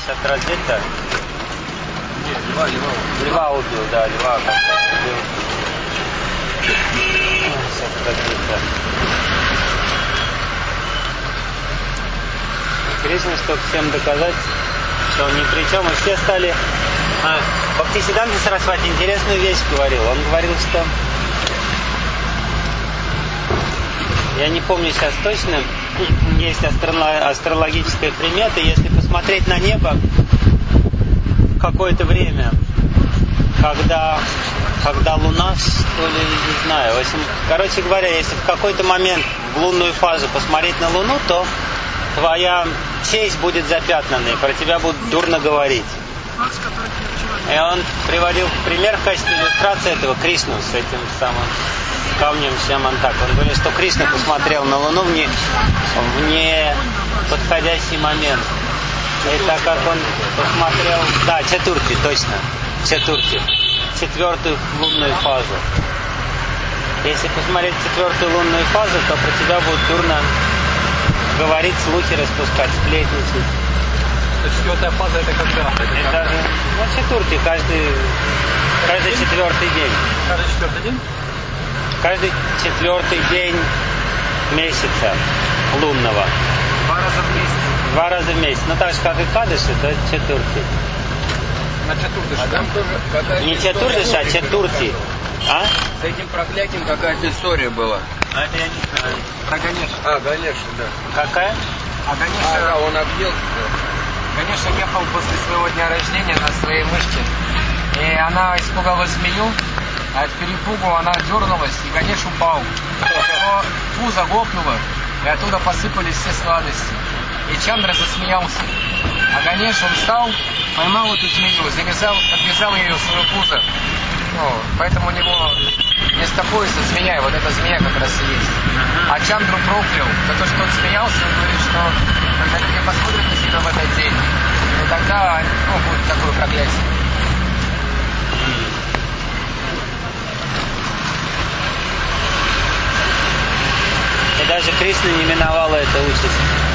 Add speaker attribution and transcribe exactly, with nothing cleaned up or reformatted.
Speaker 1: сейчас разведка.
Speaker 2: Нет, льва, льва.
Speaker 1: Льва убил, да, льва убил. Сейчас разведка. Интересно, чтобы всем доказать, что он ни при чем. И все стали... А, Бхактисиданта Сарасвати интересную вещь говорил. Он говорил, что... Я не помню сейчас точно. Есть астроло... астрологическая примета. Если посмотреть на небо в какое-то время, когда, когда Луна, что ли, не знаю. В общем, короче говоря, если в какой-то момент в лунную фазу посмотреть на Луну, то твоя честь будет запятнана, и про тебя будут дурно говорить. И он приводил пример в качестве иллюстрации этого Кришну с этим самым камнем Шьямантак. Он говорит, что Кришна посмотрел на Луну в, не, в неподходящий момент. И так как он посмотрел... Да, Четурти, точно. Четурти. Четвертую лунную фазу. Если посмотреть четвертую лунную фазу, то про тебя будут дурно говорить, слухи распускать, сплетничать.
Speaker 2: Четвертая фаза это когда? Это,
Speaker 1: это
Speaker 2: когда?
Speaker 1: же, ну, четвертый, каждый, каждый
Speaker 2: день?
Speaker 1: четвертый день.
Speaker 2: Каждый четвертый день?
Speaker 1: Каждый четвертый день месяца лунного.
Speaker 2: Два раза в месяц.
Speaker 1: Два раза в месяц. Ну так же, как и Кадыши, то это четвертый.
Speaker 2: На Четурдыше, а
Speaker 3: там тоже какая-то
Speaker 1: не Четурдыш, а Четурти. А?
Speaker 3: С этим проклятием какая-то история была.
Speaker 1: А это я не знаю.
Speaker 2: Про Ганеша.
Speaker 3: А, Ганеша, да.
Speaker 1: Какая?
Speaker 2: А Ганеша,
Speaker 3: А, да, он объел.
Speaker 2: Ганеша ехал после своего дня рождения на своей мышке. И она испугала змею, а от перепугу она дернулась, и Ганеш упал. Его пузо лопнуло, и оттуда посыпались все сладости. И Чандра засмеялся. А Ганеш, он встал, поймал эту змею, завязал, подвязал ее в свое пузо. Ну, поэтому у него вместо пояса змея, и вот эта змея как раз и есть. А Чандру проклял за то, что он смеялся, он говорит, что когда люди посмотрят на себя в этот день, то тогда ну, будет такое проклятие.
Speaker 1: И даже Кришна не миновала эта участь.